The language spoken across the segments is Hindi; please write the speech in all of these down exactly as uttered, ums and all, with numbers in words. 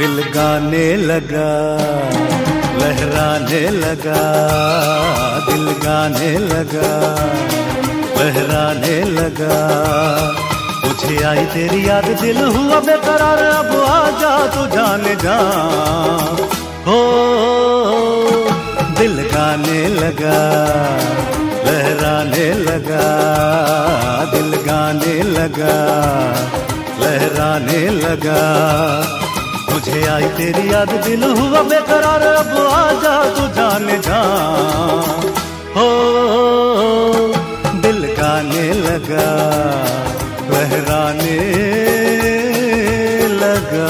दिल गाने लगा, लहराने लगा, दिल गाने लगा, लहराने लगा। मुझे आई तेरी याद, दिल हुआ बेकरार, अब आजा तू जाने जा। हो दिल गाने लगा, लहराने लगा, दिल गाने लगा, लहराने लगा। मुझे आई तेरी याद, दिल हुआ बेकरार, अब आजा तू जाने जा। हो दिल गाने लगा, लहराने लगा।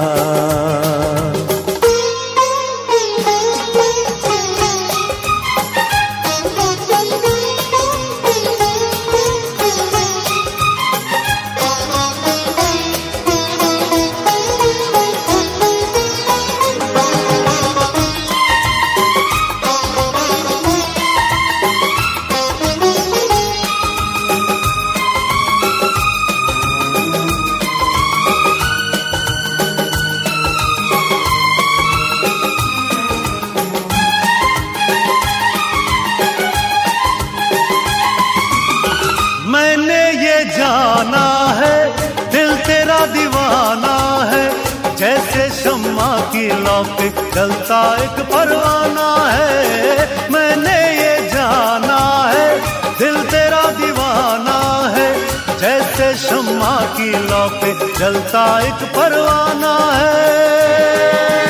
मैंने ये जाना है दिल तेरा दीवाना है, जैसे शम्मा की लौ पे जलता एक परवाना है। मैंने ये जाना है दिल तेरा दीवाना है, जैसे शम्मा की लौ पे जलता एक परवाना है।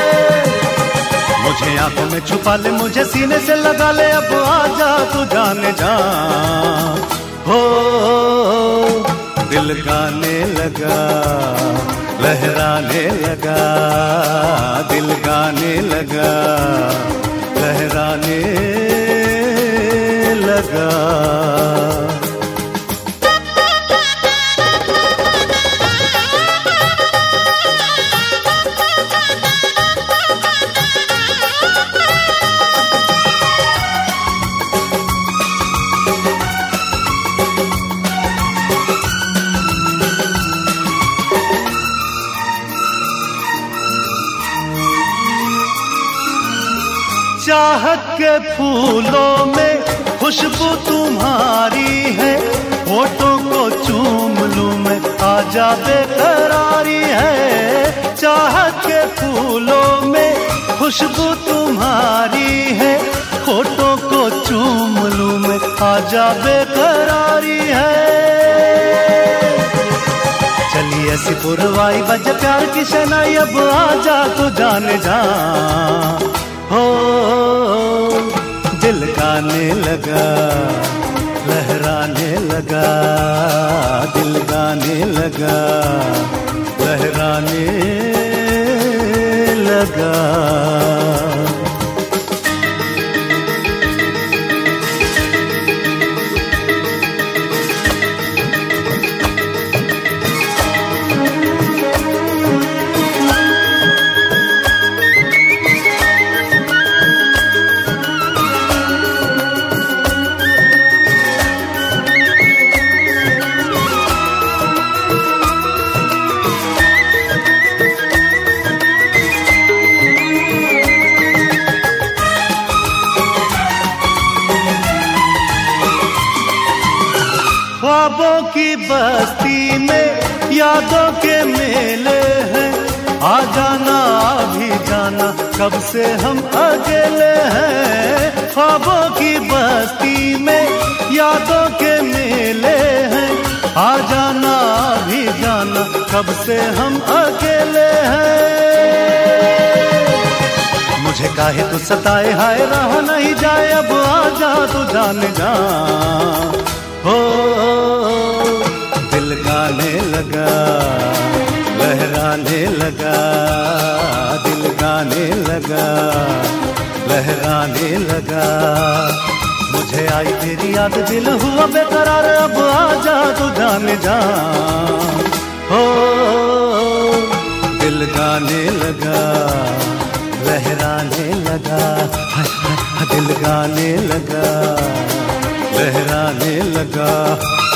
मुझे आंखों में छुपा ले, मुझे सीने से लगा ले, अब आजा तू जाने जा। हो दिल गाने लगा, लहराने लगा, दिल गाने लगा, लहराने लगा। चाहत के फूलों में खुशबू तुम्हारी है, होठों को चूम लूं मैं, आजा बेकरारी है। चाहत के फूलों में खुशबू तुम्हारी है, होठों को चूम लूं मैं, आजा बेकरारी है। चलिए ऐसी पुरवाई बज प्यार की शनाई, अब आजा तू जाने जा। हो दिल गाने लगा, लहराने लगा, दिल गाने लगा, लहराने लगा। ख्वाबों की बस्ती में यादों के मेले हैं, आ जाना अभी जाना, कब से हम अकेले हैं। ख्वाबों की बस्ती में यादों के मेले हैं, आ जाना अभी जाना, कब से हम अकेले हैं। मुझे काहे तू सताए, हाय रहा नहीं जाए, अब आजा तू जाने जा। हो दिल गाने लगा, लहराने लगा, दिल गाने लगा, लहराने लगा। मुझे आई तेरी याद, दिल हुआ बेकरार, अब आजा तू जाने जा। हो दिल गाने लगा, लहराने लगा, दिल गाने लगा, लहराने लगा।